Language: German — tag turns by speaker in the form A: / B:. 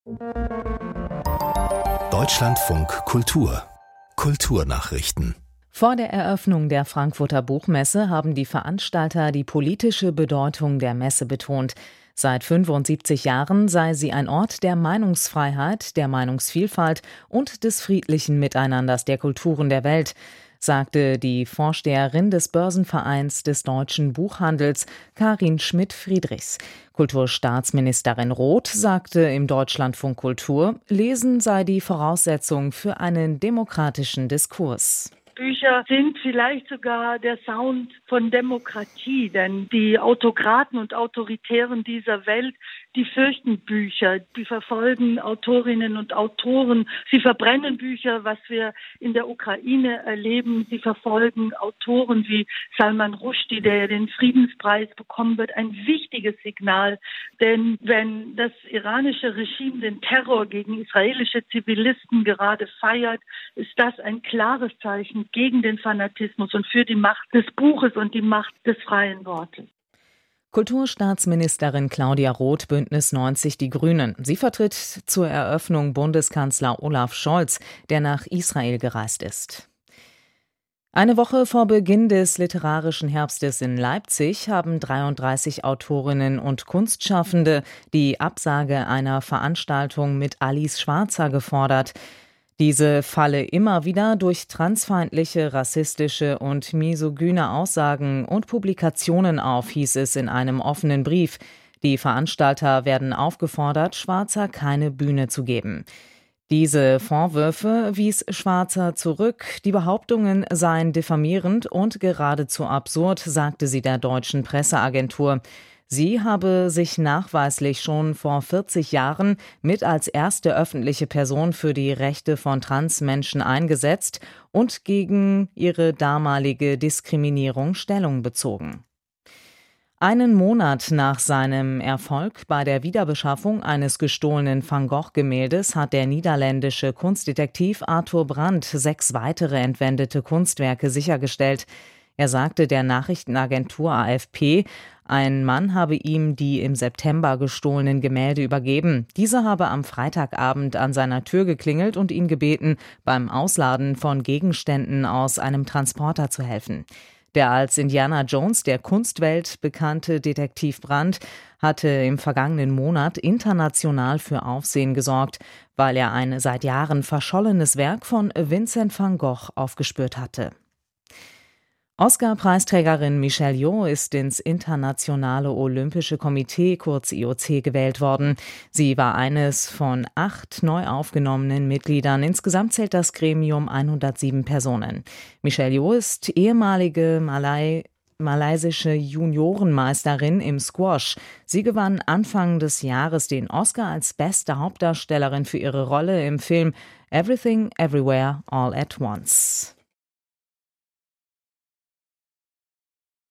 A: Deutschlandfunk Kultur. Kulturnachrichten.
B: Vor der Eröffnung der Frankfurter Buchmesse haben die Veranstalter die politische Bedeutung der Messe betont. Seit 75 Jahren sei sie ein Ort der Meinungsfreiheit, der Meinungsvielfalt und des friedlichen Miteinanders der Kulturen der Welt, sagte die Vorsteherin des Börsenvereins des deutschen Buchhandels, Karin Schmidt-Friedrichs. Kulturstaatsministerin Roth sagte im Deutschlandfunk Kultur, Lesen sei die Voraussetzung für einen demokratischen Diskurs.
C: Bücher sind vielleicht sogar der Sound von Demokratie, denn die Autokraten und Autoritären dieser Welt, die fürchten Bücher, die verfolgen Autorinnen und Autoren, sie verbrennen Bücher, was wir in der Ukraine erleben, sie verfolgen Autoren wie Salman Rushdie, der den Friedenspreis bekommen wird, ein wichtiges Signal, denn wenn das iranische Regime den Terror gegen israelische Zivilisten gerade feiert, ist das ein klares Zeichen gegen den Fanatismus und für die Macht des Buches und die Macht des freien Wortes.
B: Kulturstaatsministerin Claudia Roth, Bündnis 90 Die Grünen. Sie vertritt zur Eröffnung Bundeskanzler Olaf Scholz, der nach Israel gereist ist. Eine Woche vor Beginn des literarischen Herbstes in Leipzig haben 33 Autorinnen und Kunstschaffende die Absage einer Veranstaltung mit Alice Schwarzer gefordert. Diese falle immer wieder durch transfeindliche, rassistische und misogyne Aussagen und Publikationen auf, hieß es in einem offenen Brief. Die Veranstalter werden aufgefordert, Schwarzer keine Bühne zu geben. Diese Vorwürfe wies Schwarzer zurück. Die Behauptungen seien diffamierend und geradezu absurd, sagte sie der deutschen Presseagentur. Sie habe sich nachweislich schon vor 40 Jahren mit als erste öffentliche Person für die Rechte von Transmenschen eingesetzt und gegen ihre damalige Diskriminierung Stellung bezogen. Einen Monat nach seinem Erfolg bei der Wiederbeschaffung eines gestohlenen Van Gogh-Gemäldes hat der niederländische Kunstdetektiv Arthur Brandt 6 weitere entwendete Kunstwerke sichergestellt. Er sagte der Nachrichtenagentur AFP, ein Mann habe ihm die im September gestohlenen Gemälde übergeben. Dieser habe am Freitagabend an seiner Tür geklingelt und ihn gebeten, beim Ausladen von Gegenständen aus einem Transporter zu helfen. Der als Indiana Jones der Kunstwelt bekannte Detektiv Brandt hatte im vergangenen Monat international für Aufsehen gesorgt, weil er ein seit Jahren verschollenes Werk von Vincent van Gogh aufgespürt hatte. Oscar-Preisträgerin Michelle Yeoh ist ins Internationale Olympische Komitee, kurz IOC, gewählt worden. Sie war eines von 8 neu aufgenommenen Mitgliedern. Insgesamt zählt das Gremium 107 Personen. Michelle Yeoh ist ehemalige malaysische Juniorenmeisterin im Squash. Sie gewann Anfang des Jahres den Oscar als beste Hauptdarstellerin für ihre Rolle im Film Everything Everywhere All at Once.